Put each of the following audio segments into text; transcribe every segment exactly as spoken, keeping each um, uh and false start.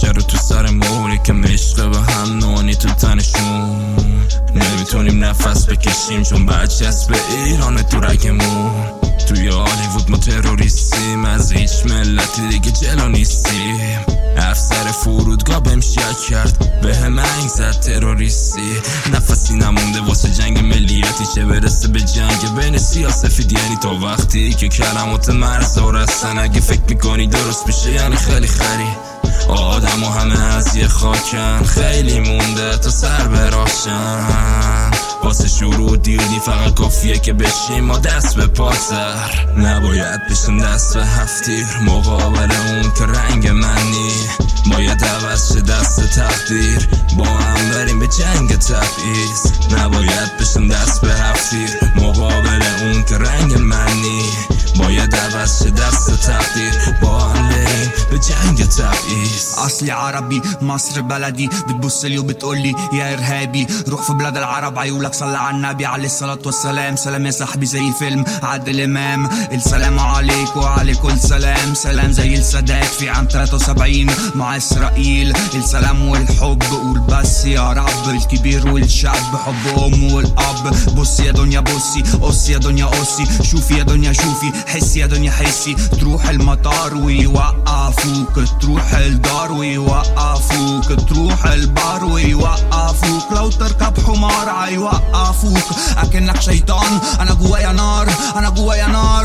نقشه رو تو سر موری که مشقه و هم نونی تو تنشون. نمیتونیم نفس بکشیم چون برچسب ایران تو رگمون. توی هالیوود ما تروریستیم، از هیچ ملتی دیگه جلو نیستیم. افسر فرودگاه بهم شک کرد، به هم انگ زد تروریستی. نفسی نمونده واسه جنگ ملیتی، چه برسه به جنگ بین سیاسفید. یعنی تا وقتی که کلمات مرزا رستن، اگه فکر میکنی درست میشه یعنی خیلی خری. آدم و همه از یه خاکن، خیلی مونده تا سر براشن. واسه شروع دیردی فقط کافیه که بشیم ما دست به پاتر. نباید بشیم دست به هفتیر مقابل اون که رنگ منی. باید عوض شه دست تقدیر، با هم بریم به جنگ تبعیض. نباید بشیم دست به هفتیر مقابل اون که رنگ منی. باید عوض شه دست تقدیر، با هم بریم به جنگ تبعیض. اصلي عربي مصر بلدي، بتبصلي وبتقولي يا ارهابي. روح في بلاد العرب عيولك صلى على النبي عليه الصلاة والسلام. سلام يا صاحبي زي فيلم عادل امام. السلام عليك وعليكم السلام. سلام زي السادات في عام ثلاثة وسبعين مع اسرائيل. السلام والحب قول بس يا رب. الكبير والشعب حب ام والاب. بصي يا دنيا بصي، قصي يا دنيا قصي، شوفي يا دنيا شوفي، حسي يا دنيا حسي. تروح المطار ويوقفوك، تروح الدار ويوقفوك، تروح البار ويوقفوك. لو تركب حمار هيوقفوك اكنك شيطان. انا جوايا نار، انا جوايا نار.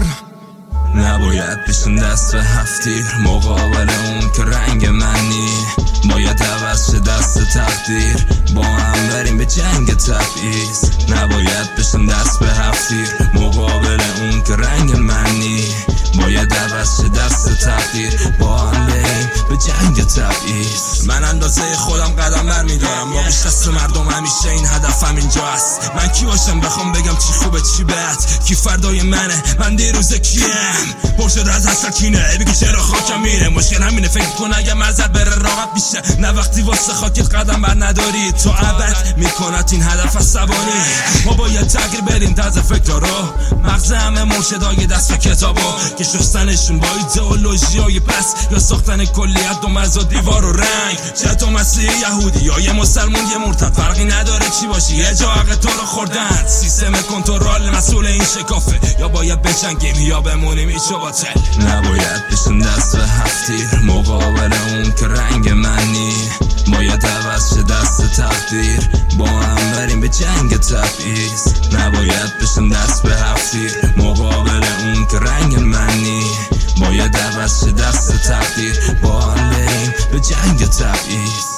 نباید بشیم دست به هفتیر مقابل اون که رنگ منی. باید عوض شه دست تقدیر، با هم بریم به جنگ تبعیض. نباید بشیم دست به هفتیر مقابل اون که رنگ منی. باید عوض شه دست تقدیر، با هم بریم به جنگ تبعیض. من اندازه خودم قدم بر میدارم، با بیشتست مردم همیشه این هدفم اینجا است. من کی باشم بخوام بگم چی خوبه چی بد، کی فردای منه من دیروز کیم. پرشد از اصل کینه بگی چرا خاکم میره. مشکل همینه فکر کن اگه مزد بره راحت میشه. نه وقتی واسه خاکت قدم بر نداری تو ابد میکنت این هدف عصبانی. ما باید تغییر بدیم طرز فکر رو، مغز همه مرشدای دست به کتابو که شستنشون با ایدئولوژیای پس یا ساختن کلیت دو مرز و دیوار و رنگ. چه تو مسیحی یهودی یا یه مسلمون یه مرتد، فرقی نداره چی باشی یه جا حق تو رو خوردن. سیستم کنترل مسئول این شکافه، یا باید بجنگیم یا بمونیم ایچ و باطل. نباید بشیم دست به هفتیر مقابل اون که رنگ منی. باید عوض شه دست تقدیر، با هم بریم به جنگ تبعیض. نباید بشیم دست به هفتیر مقابل اون که رنگ منی. باید عوض شه دست تقدیر، با هم بریم به جنگ تبعیض.